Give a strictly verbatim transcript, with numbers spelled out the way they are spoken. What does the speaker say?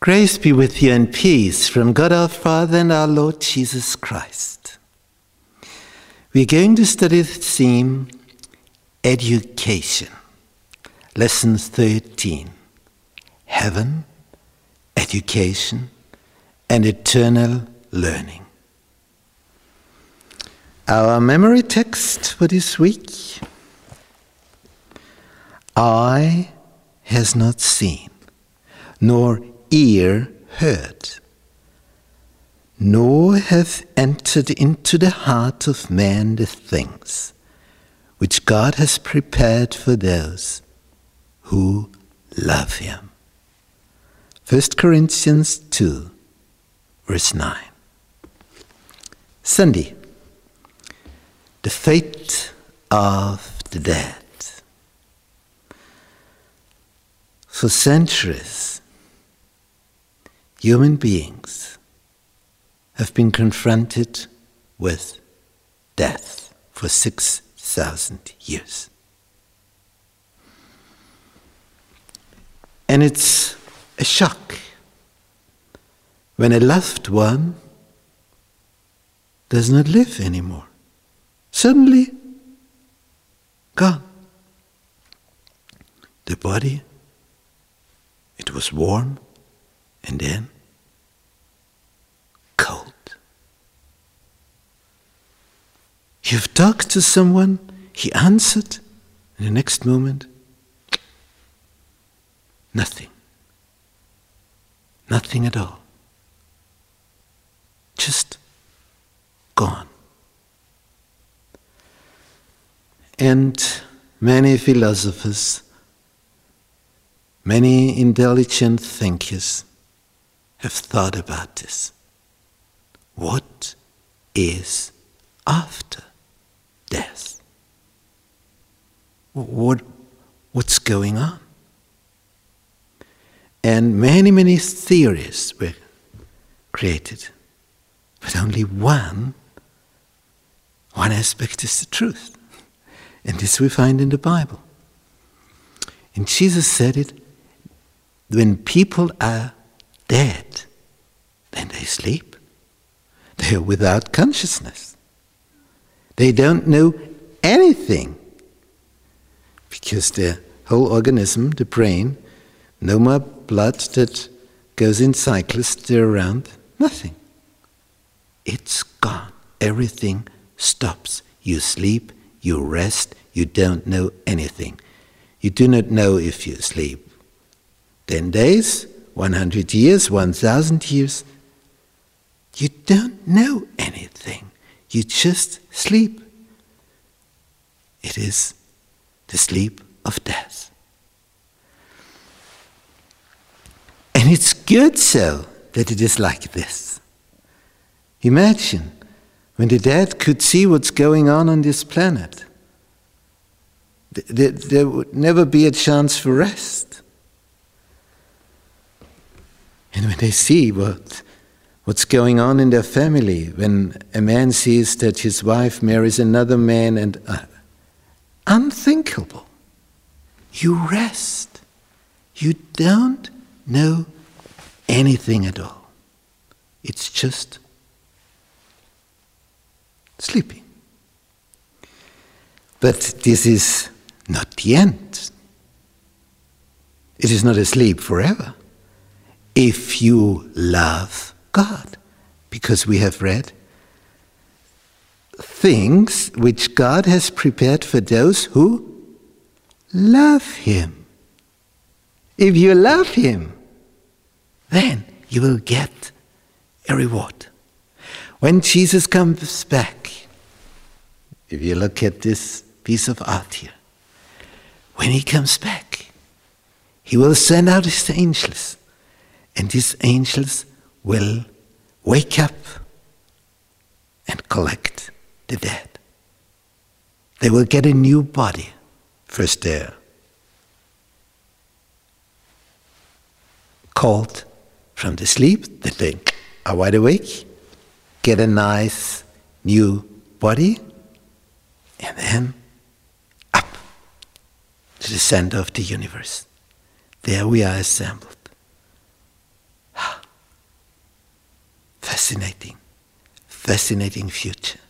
Grace be with you and peace from God our Father and our Lord Jesus Christ. We're going to study the theme, Education. Lesson thirteen, Heaven, Education, and Eternal Learning. Our memory text for this week, eye has not seen, nor ear heard, nor hath entered into the heart of man the things which God has prepared for those who love him. First Corinthians two, verse nine. Sunday, the fate of the dead. For centuries, human beings have been confronted with death for six thousand years. And it's a shock when a loved one does not live anymore. Suddenly, gone. The body, it was warm, and then cold. You've talked to someone, he answered, and the next moment, nothing. Nothing at all. Just gone. And many philosophers, many intelligent thinkers have thought about this. What is after death? What, what's going on? And many, many theories were created, but only one, one aspect is the truth. And this we find in the Bible. And Jesus said it, when people are dead, then they sleep. They are without consciousness. They don't know anything because the whole organism, the brain, no more blood that goes in cycles around, nothing. It's gone. Everything stops. You sleep, you rest, you don't know anything. You do not know if you sleep ten days, one hundred years, one thousand years. You don't know anything. You just sleep. It is the sleep of death. And it's good so that it is like this. Imagine when the dead could see what's going on on this planet. There, there would never be a chance for rest. And when they see what, what's going on in their family, when a man sees that his wife marries another man, and uh, unthinkable. You rest. You don't know anything at all. It's just sleeping. But this is not the end. It is not a sleep forever. If you love God, because we have read things which God has prepared for those who love him. If you love him, then you will get a reward. When Jesus comes back, if you look at this piece of art here, when he comes back, he will send out his angels, and these angels will wake up and collect the dead. They will get a new body. First they're called from the sleep, that they are wide awake, get a nice new body, and then up to the center of the universe. There we are assembled. fascinating, fascinating future.